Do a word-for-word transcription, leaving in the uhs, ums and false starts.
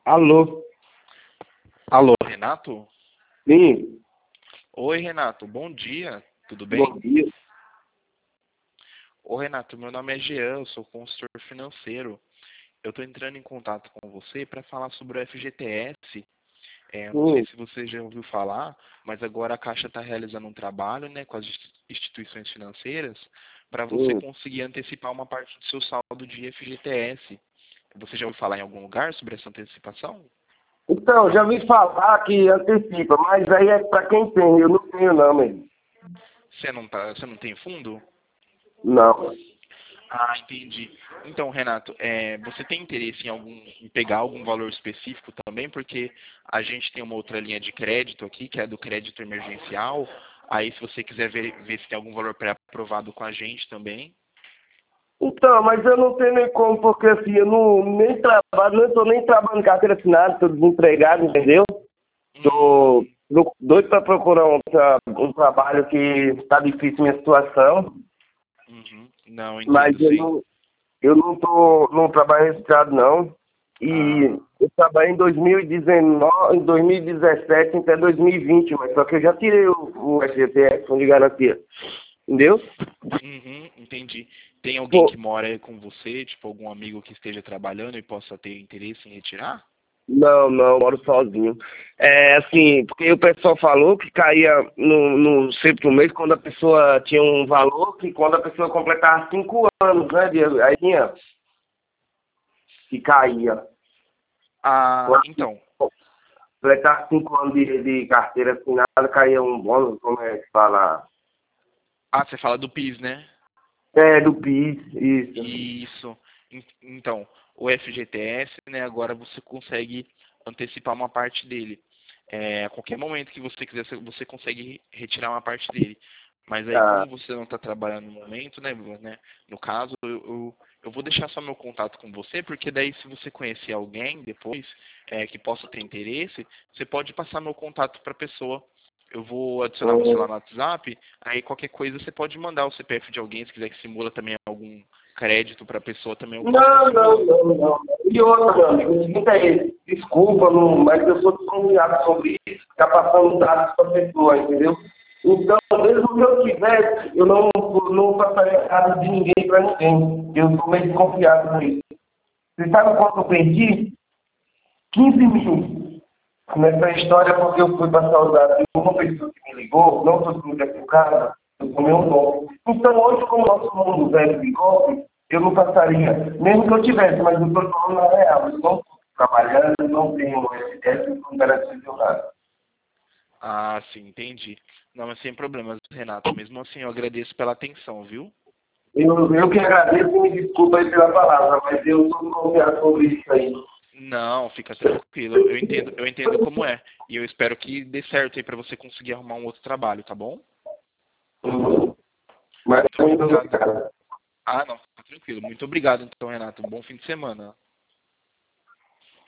Alô? Alô, Renato? Sim, Oi, Renato, bom dia, tudo bom bem? dia. Ô, Renato, meu nome é Jean, eu sou consultor financeiro. Eu estou entrando em contato com você para falar sobre o F G T S. É, eu não sei Hum, se você já ouviu falar, mas agora a Caixa está realizando um trabalho, né, com as instituições financeiras para você hum. conseguir antecipar uma parte do seu saldo de F G T S. Você já ouviu falar em algum lugar sobre essa antecipação? Então, já vi falar que antecipa, mas aí é para quem tem, eu não tenho não, mesmo. Você não tá, você não tem fundo? Não. Ah, entendi. Então, Renato, é, você tem interesse em, algum, em pegar algum valor específico também? Porque a gente tem uma outra linha de crédito aqui, que é do crédito emergencial. Aí, se você quiser ver, ver se tem algum valor pré-aprovado com a gente também. Então, mas eu não tenho nem como, porque assim, eu não nem trabalho, não estou nem trabalhando em carteira assinada, estou desempregado, entendeu? Estou Hum, doido para procurar um, tra- um trabalho que está difícil minha situação, uhum. Não, mas entendo, eu sim. não, eu não tô, não trabalho registrado não. E Ah, eu trabalhei em dois mil e dezenove, em dois mil e dezessete até dois mil e vinte, mas só que eu já tirei o, o F G T S, Fundo de Garantia. Entendeu? uhum, entendi. Tem alguém Pô, que mora aí com você, tipo algum amigo que esteja trabalhando e possa ter interesse em retirar? não, não, moro sozinho. É assim, porque o pessoal falou que caía no, no sempre no mês quando a pessoa tinha um valor, que quando a pessoa completava cinco anos, né? de- Aí tinha que caía. Ah, Quando então. completava cinco anos de, de carteira assinada, caía um bônus, como é que fala? Ah, você fala do PIS, né? É, do PIS, isso. Isso. En- Então, o F G T S, né, agora você consegue antecipar uma parte dele. É, a qualquer momento que você quiser, você você consegue retirar uma parte dele. Mas aí, Ah, como você não está trabalhando no momento, né, né, no caso, eu, eu, eu vou deixar só meu contato com você, porque daí se você conhecer alguém depois é, que possa ter interesse, você pode passar meu contato para a pessoa. Eu vou adicionar você lá hum. no WhatsApp, aí qualquer coisa você pode mandar o C P F de alguém, se quiser que simula também algum crédito para a pessoa também, eu posso estar Não, não, simulando. não, não. E outra, meu amigo, o seguinte é esse. Desculpa, não, mas eu sou desconfiado sobre isso, ficar passando dados para a pessoa, entendeu? Então, mesmo que eu tivesse, eu não, não passaria dados de ninguém para ninguém. Eu estou meio desconfiado com isso. Você sabe quanto eu perdi? quinze mil nessa história, porque eu fui passar os dados de uma pessoa que me ligou, não estou dizendo que é por casa, eu tomei um golpe. Então, hoje, como nosso mundo velho de golpe, eu não passaria, mesmo que eu tivesse, mas eu estou falando na real, eu não estou trabalhando, não tenho essa não garantia de nada. Ah, sim, entendi. Não, mas sem problemas, Renato. Mesmo assim, eu agradeço pela atenção, viu? Eu, eu que agradeço e me desculpa aí pela palavra, mas eu estou confiado sobre isso aí. Não, fica tranquilo. Eu entendo, eu entendo como é. E eu espero que dê certo aí para você conseguir arrumar um outro trabalho, tá bom? Mas Muito muito obrigado. obrigado. Ah, não, fica tranquilo. Muito obrigado, então, Renato. Um bom fim de semana.